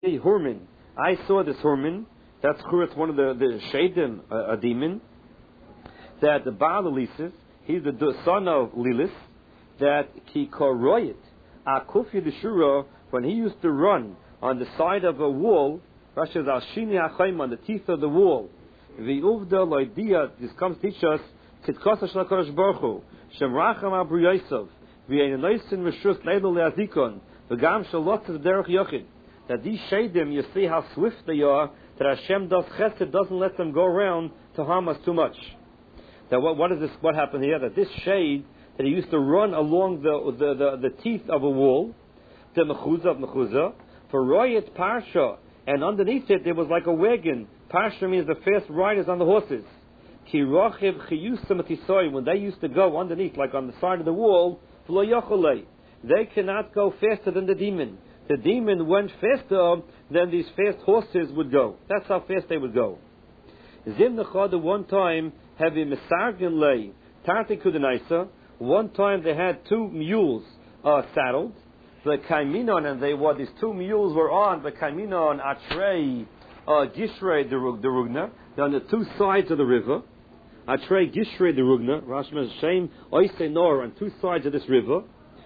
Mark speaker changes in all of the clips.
Speaker 1: Hurman. I saw this Hurman. That's one of the Shadim, a demon. That the Baal Elisis, he's the son of Lilis. That Ki Koroyit, Akufi the Shura, when he used to run on the side of a wall, Rashi says, Al-Shini HaChaim, on the teeth of the wall. V'uvda loidia, this comes to teach us, Tzidkosa Shel HaKadosh Baruch Hu, Shem Racham Abru Yosef, V'yenoisin Reshus Leidol Le'azikon, V'gam Shalotzes Derech Yochid. That these Shadim, you see how swift they are, that Hashem does chesed, doesn't let them go around to harm us too much. That what happened here? That this shade, that he used to run along the teeth of a wall, the mechuzah of mechuzah, for royet parsha, and underneath it there was like a wagon. Parsha means the fast riders on the horses. Ki rochiv chiyusam atisoy, when they used to go underneath, like on the side of the wall, v'lo yocholei, they cannot go faster than the demon. The demon went faster than these fast horses would go. That's how fast they would go. Zim nechada, one time, heavy mesargin lei, tarti kudenaisa. One time they had two mules saddled. The kaiminon, and these two mules were on the kaiminon atrei gishrei derugna. They're on the two sides of the river. Atrei gishrei derugna. Rashi says shame oisei nor, on two sides of this river.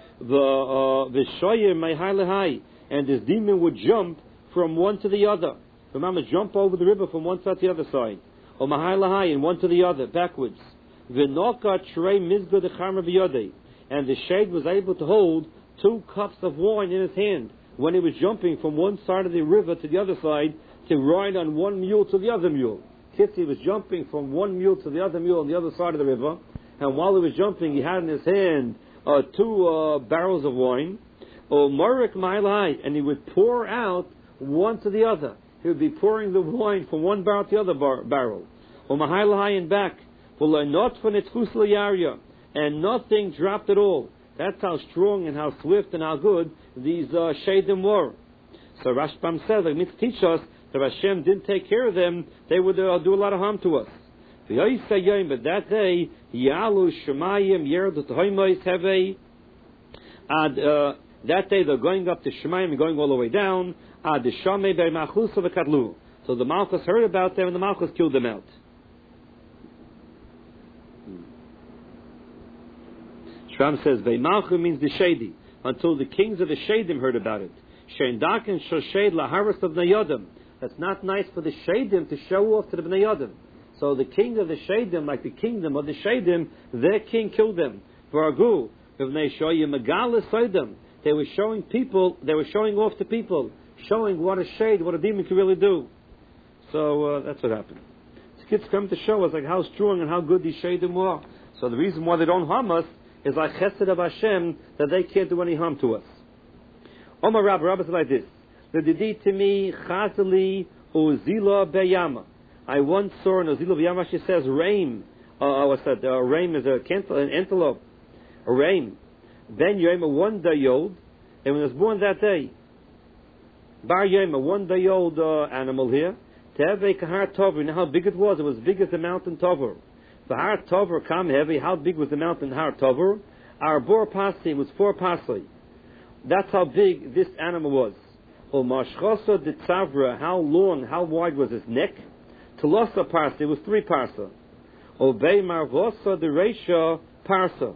Speaker 1: The shoyer meihalehai, and this demon would jump from one to the other. Remember, jump over the river from one side to the other side, or meihalehai, and one to the other backwards. V'noka trei mizgah decharma b'yodei, and the shade was able to hold 2 cups of wine in his hand when he was jumping from one side of the river to the other side to ride on one mule to the other mule. Kitzi was jumping from one mule to the other mule on the other side of the river, and while he was jumping, he had in his hand 2 barrels of wine, and he would pour out one to the other. He would be pouring the wine from one barrel to the other barrel. And back. And nothing dropped at all. That's how strong and how swift and how good these Shadim were. So Rashbam says, it means to teach us that Hashem didn't take care of them, they would do a lot of harm to us. But that day, Yalu Shemayim Yerdut Hoimois Heve, that day they're going up to Shemayim and going all the way down. So the Malchus heard about them and the Malchus killed them out. Shram says, Veimalchu means the Shady, until the kings of the Shadim heard about it. Shein and Shoshed Laharas of Nayodim. That's not nice for the Shadim to show off to the Bnei Yodim. So the king of the Shadim, like the kingdom of the Shadim, their king killed them. V'argu, V'nei Shoyim Megalis Sodim. They were showing off to people, showing what a shade, what a demon can really do. So that's what happened. The kids come to show us like how strong and how good these Shadim were. So the reason why they don't harm us is like chesed of Hashem, that they can't do any harm to us. Omar Rabbi said like this: the didi to me chazali uzila beyama. I once saw in uzila beyama. She says raim. What's that? Raim is an antelope. A raim. Ben Yoma, 1 day old, and when it was born that day, Bar Yoma, 1 day old animal here. Teve kahar tover. You know how big it was? It was big as the mountain Tover. The Har Tover come heavy. How big was the mountain Har Tover? Our bor pasi was 4 pasi. That's how big this animal was. Mashchosa de tzavra. How long, how wide was his neck? Telosa parsa was 3 parsa. Obey marvosa de reisha parsa.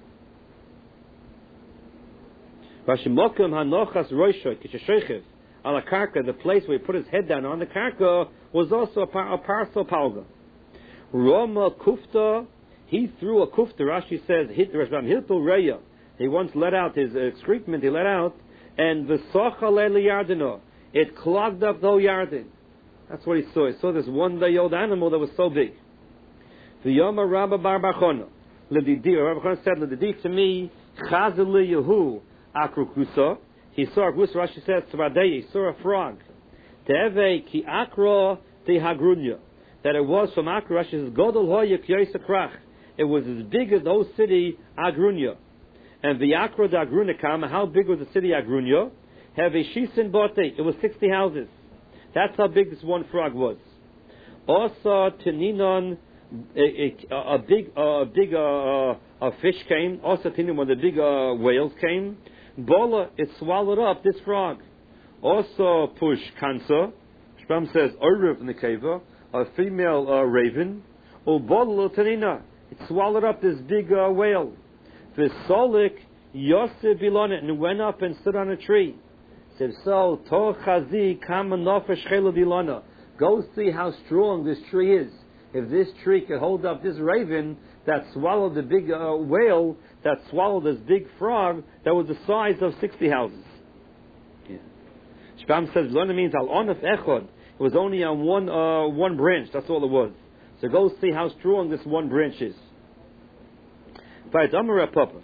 Speaker 1: Vashimokim hanochas roisha kishashechiv. Ala karka, the place where he put his head down on the karka was also a parsa palga. Roma kufta, he threw a kufta. Rashi says, hit Rashbam Hiltul Reya. He once let out his excrement, he let out, and the Sochale Yardino, it clogged up the whole Yarden. That's what he saw. He saw this 1 day old animal that was so big. The Yoma Rabba Bar Bachona. Ledidi, Rabbi Bachona said, Ledidi to me, Chazali Yehu Akrukusa. He saw a goose, Rashi says, Tzvadei, he saw a frog. Teve ki akro te hagrunya. That it was from Akra, Rashi says, Godol hoya kyoisa krach. It was as big as the whole city Agrunya. And the Akra de Agrunya Kama, how big was the city Agrunya? Have a shisin bote. It was 60 houses. That's how big this one frog was. Also, Teninon, a big fish came. Also, Teninon, when the big whales came. Bola, it swallowed up this frog. Also push kansa. Rashbam says Orev Nekeva, a female raven. Ubodlo Tanina. It swallowed up this big whale. V'solik Yosef Bilon, and went up and stood on a tree. Said, so to chazi kama nofesh chelu bilona. Go see how strong this tree is. If this tree could hold up this raven that swallowed the big whale, that swallowed this big frog that was the size of 60 houses. Shbam says bilona means al onaf echod. It was only on one branch. That's all it was. So go see how strong this one branch is. Right, Amar Papa.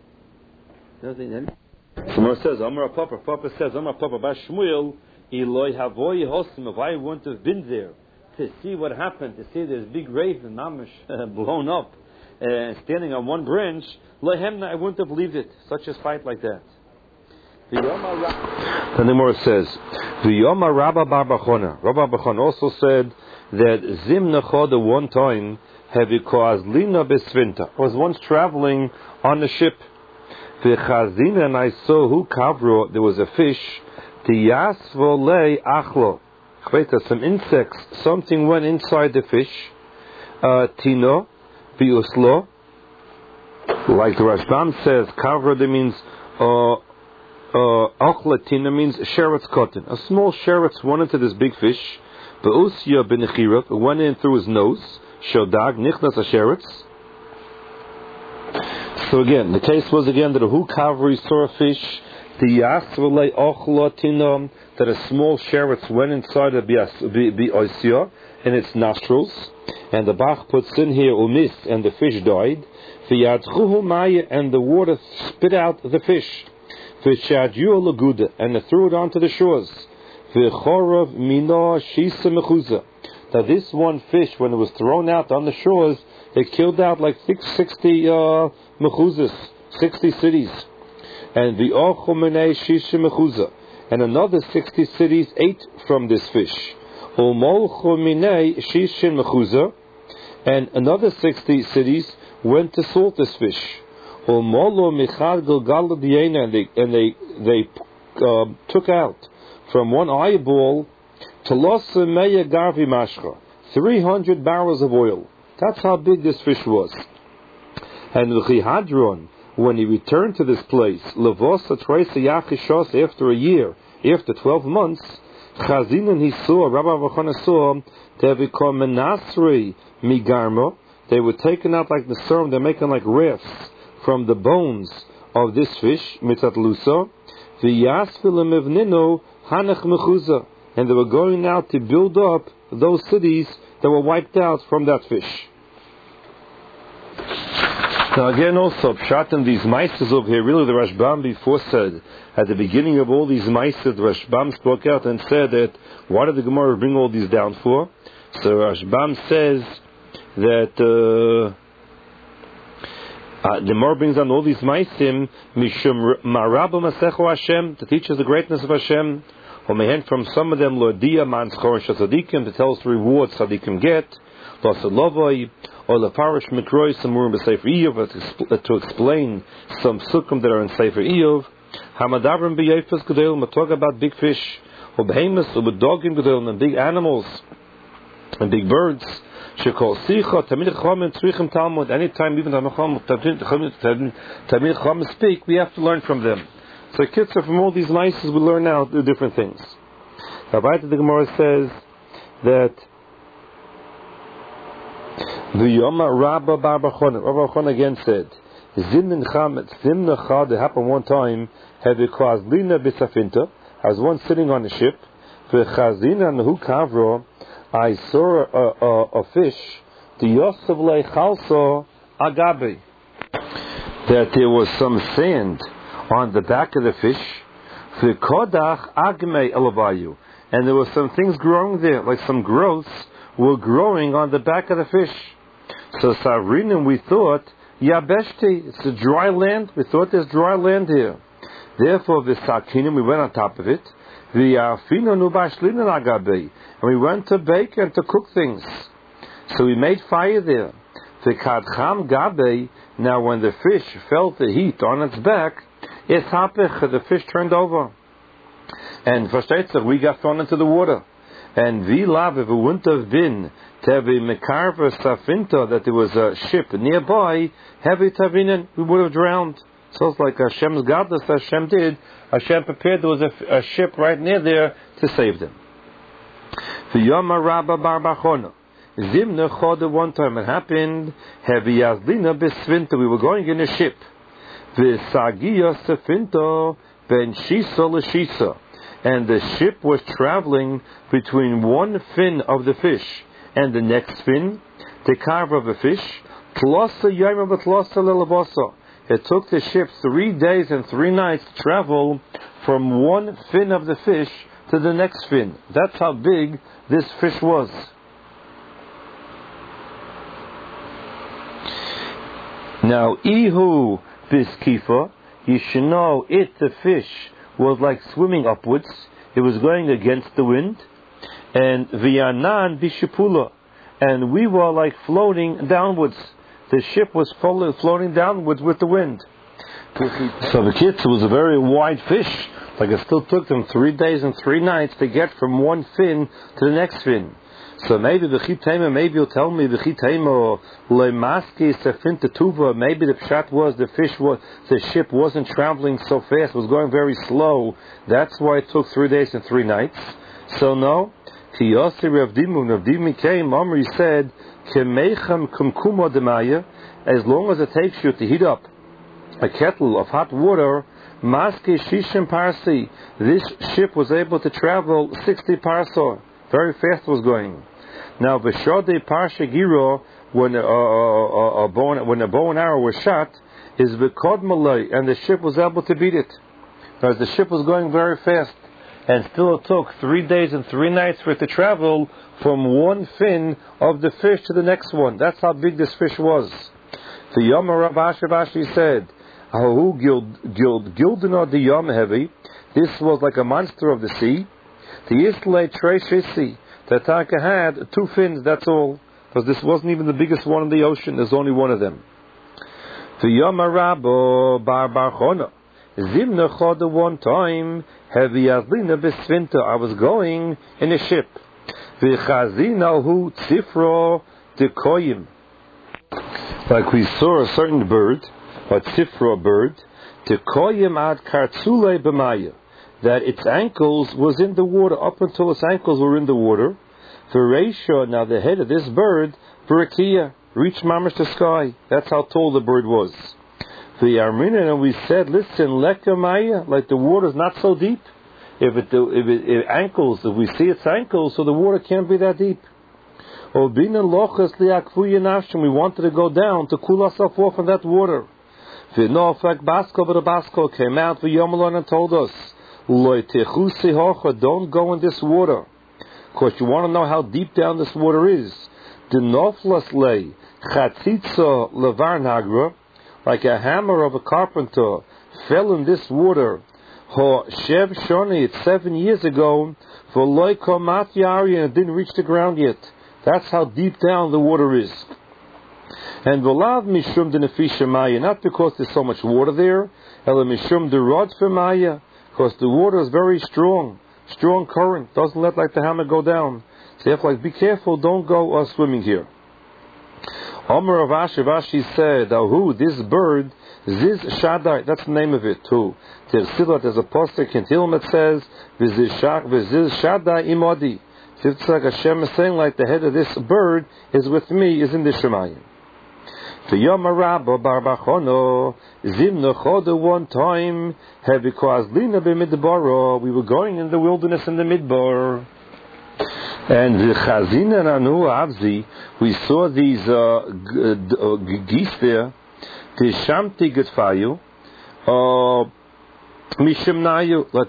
Speaker 1: Someone says, Amar Papa. Papa says, Amar Papa, Bas Shmuel, Eloi Havoi Hosim, if I wouldn't have been there to see what happened, to see this big raven, mamish, blown up, standing on one branch, Lehemna, I wouldn't have believed it. Such a fight like that. Then the Gemara says, V'yoma Rabba Bar Bachona. Rabba Bachona also said that Zim Nechoda one time Hevikos Lina Besvinta was once traveling on the ship. V'chazina, and I saw who kavro, there was a fish. Tiyas volei achlo. Some insects, something went inside the fish. Tino, biuslo. Like the Rashbam says, kavro, that means achla tina means sheretz cotton. A small sheretz went into this big fish. Beusya b'nechirav, went in through his nose. Shodag nichnas asheretz. So again, the case was again that a hu kavri saw a fish, that a small sheretz went inside of bi'osya in its nostrils, and the Bach puts in here umis, and the fish died. And the water spit out the fish. And they threw it onto the shores. Now this one fish, when it was thrown out on the shores, it killed out like 60 mechuzas, 60 cities. And the ochumene shisha mechuza, and another 60 cities ate from this fish. Umolchumene shishin mechuza, and another 60 cities went to salt this fish. Umolo michad gilgal diena, and they took out from one eyeball to losa meya garvi mashcha, 300 barrels of oil. That's how big this fish was. And L'chihadron, when he returned to this place, Levosa Traisa Yachishos, after a year, after 12 months, Chazinan he saw, Rabbi Vachana saw, they become Menasri Migarmo. They were taken out like the serum, they're making like rafts from the bones of this fish, Mitzat Lusa, V'yasfilim evnino Hanach Mechuza. And they were going out to build up those cities that were wiped out from that fish. Now again also, Pshat in these Maises over here, really the Rashbam before said, at the beginning of all these Maises, the Rashbam spoke out and said that, why did the Gemara bring all these down for? So Rashbam says that the Gemara brings down all these Maisim, Mishum Marabba Masecho Hashem, to teach us the greatness of Hashem, from some of them, Lodia Man Schorish Tzadikim, to tell us the rewards Tzadikim get, Losalovoi, or the Parish Mikroy, some more in Sefer Iyov, to explain some sukkim that are in Sefer Iyov. Hamadavrim b'yefes gedol, we talk about big fish, or behemoths, or bedogim gedol, and big animals, and big birds. Shekol sicha, Tamid Chacham, Tzrichim Talmud. Anytime even Tamid Chacham speak, we have to learn from them. So Kitzur, from all these mices, we learn now the different things. Now, the Gemara says that the Yoma Rabba Bar Bachona. Rabba Bachona again said, Zimnecha, that happened one time, Hevikos Lina Bisafinta. I was once sitting on a ship, V'chazina Nehu Kavro, I saw a fish, the Yosef Lechalso Agabe, that there was some sand on the back of the fish, V'kodach Agme Elavayu, and there were some things growing there, like some growths were growing on the back of the fish. So Savrinim, we thought, Yabeshti, it's a dry land. We thought there's dry land here. Therefore, V'sakinim, we went on top of it. V'yafinu nubashlina nagabe, and we went to bake and to cook things. So we made fire there. V'kadcham gabe, now when the fish felt the heat on its back, the fish turned over. And we got thrown into the water. And Vilav, if it wouldn't have been Tevi Mekarva Safinta, that there was a ship nearby, Heavy Tavinen, we would have drowned. So it's like Hashem's godless, Hashem did. Hashem prepared, there was a ship right near there to save them. V'yama Rabba Bar Bachona. Zimna Choda, one time it happened, Heavy Yazdina Besvinta, we were going in a ship. V'sagiya Safinta Ben Shisa L'Shisa. And the ship was traveling between one fin of the fish and the next fin, the carve of a fish. It took the ship 3 days and 3 nights to travel from one fin of the fish to the next fin. That's how big this fish was. Now, Ihu Biskifa, you should know the fish was like swimming upwards. It was going against the wind. And Vianan Bishipula. And we were like floating downwards. The ship was floating downwards with the wind. So the kids, it was a very wide fish. Like it still took them 3 days and 3 nights to get from one fin to the next fin. So maybe you'll tell me maybe the pshat was the ship wasn't traveling so fast, it was going very slow. That's why it took 3 days and 3 nights. So no, Rav Dimi came, Omri said, as long as it takes you to heat up a kettle of hot water, this ship was able to travel 60 parsah. Very fast was going. Now, V'shodei Parsha Giro, when a bow and arrow was shot, is V'kod Malay, and the ship was able to beat it. Because the ship was going very fast, and still it took 3 days and 3 nights for it to travel from one fin of the fish to the next one. That's how big this fish was. The Yom Rav Ashi said, Ahu Gildina the Yom Heavy, this was like a monster of the sea. The Islay Treshisi, the Taka had 2 fins, that's all. Because this wasn't even the biggest one in the ocean, there's only one of them. The Yamarabo Bar Barchona. Zimna Choda, one time, Heavy Azlina Besvinta, I was going in a ship. The Chazina Hu Tzifro Dekoyim. Like we saw a certain bird, a Tzifro bird, Dekoyim ad Kartzule B'maya, that its ankles was in the water, up until its ankles were in the water. Veresha, now the head of this bird, Barakia, reached mamash the sky. That's how tall the bird was. The Armina, and we said, listen, Leka Maya, like the water is not so deep. If we see its ankles, so the water can't be that deep. Obina Lochas Liakfuya Nashim, we wanted to go down to cool ourselves off in that water. V'nofak Basko, but the Basko came out for Yomalon and told us, don't go in this water, because you want to know how deep down this water is. The noflas lay chatzitza levarnagra, like a hammer of a carpenter, fell in this water. Ho shev shoni, it's 7 years ago. For loiko matyari, and it didn't reach the ground yet. That's how deep down the water is. And v'lav mishum de nefisha maya, not because there's so much water there, ela mishum de rod for maya. Because the water is very strong current, doesn't let like the hammer go down. So you have to be careful, don't go swimming here. Omer of Ashi said, this bird, Ziz Shaddai, that's the name of it too. There's a postic in Tilm that says, Ziz Shaddai imodi. It's like Hashem is saying, like the head of this bird is with me, is in the Shemayim. The Yom Rabba Bar Bachono Zimna Choda, one time because Lina b'Midbar, we were going in the wilderness in the Midbar, and the Chazina Nanu Avzi, we saw these geese there. The Shamti Getfayu Mishimnayu.